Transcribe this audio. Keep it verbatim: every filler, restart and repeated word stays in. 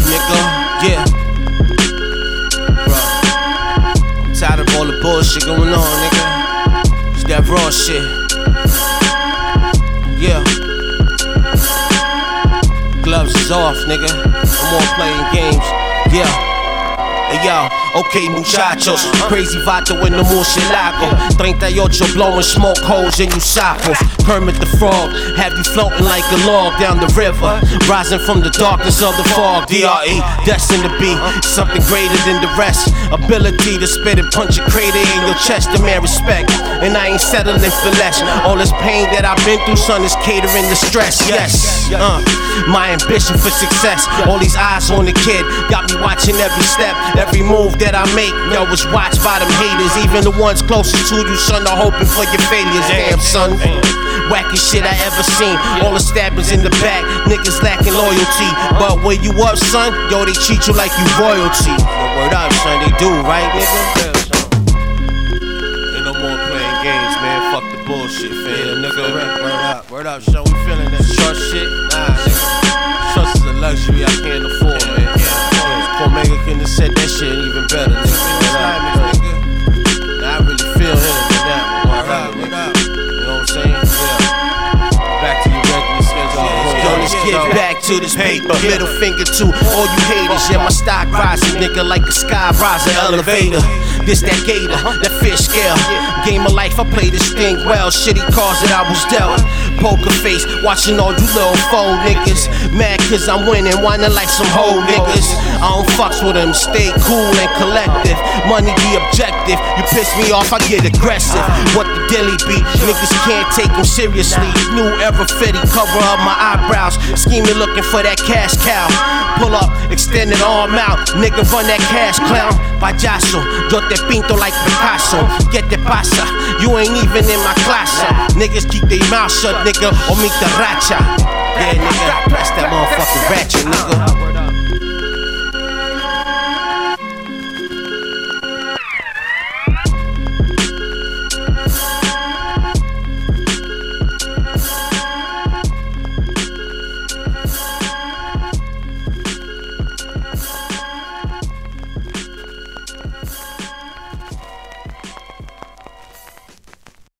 nigga. Yeah. Bro. I'm tired of all the bullshit going on, nigga. It's that raw shit. Yeah. Gloves is off, nigga. I'm on playing games. Yeah. Hey yo, okay muchachos, crazy vato en el murcielago, thirty-ocho blowing smoke holes in you sapos. Kermit the Frog, have you floating like a log down the river, rising from the darkness of the fog. D R E, destined to be something greater than the rest. Ability to spit and punch a crater in your chest, demand respect. And I ain't settling for less. All this pain that I've been through, son, is catering to stress. Yes, uh, my ambition for success. All these eyes on the kid got me watching every step. Every move that I make, yo, is watched by them haters. Even the ones closest to you, son, are hoping for your failures. Damn, son. Wackest shit I ever seen. All the stabbings in the back, niggas lacking loyalty. But when you up, son, yo, they treat you like you royalty. Yo, word up, son, they do, right, nigga? Ain't no more playing games, man. Fuck the bullshit, fam. Yeah, nigga. Word up, word up, son. We feeling that trust shit. Nah, nigga. Trust is a luxury I can't afford, man. Omega couldn't have said that shit even better, nigga. I really feel him in that one. What up, what up? You know what I'm saying? Yeah. Back to your regular schedule. Yo, let's get back to this paper. Middle finger to all you haters. Yeah, my stock rising, nigga, like a sky riser elevator. This that gator, that fish scale. Game of life, I play this thing well. Shitty cards that I was dealt. Poker face, watching all you little phone niggas. Mad cause I'm winning, whining like some hoe niggas. I don't fucks with them, stay cool and collective. Money the objective, you piss me off, I get aggressive. What the dilly be, niggas can't take him seriously. New era fitty, cover up my eyebrows. Scheming looking for that cash cow. Pull up, extended arm out. Nigga run that cash clown. Payaso, yo te pinto like Picasso. Get te pasa, you ain't even in my class. Niggas keep their mouth shut, nigga, or meet the racha. Yeah, nigga, that's that motherfucking ratchet, nigga.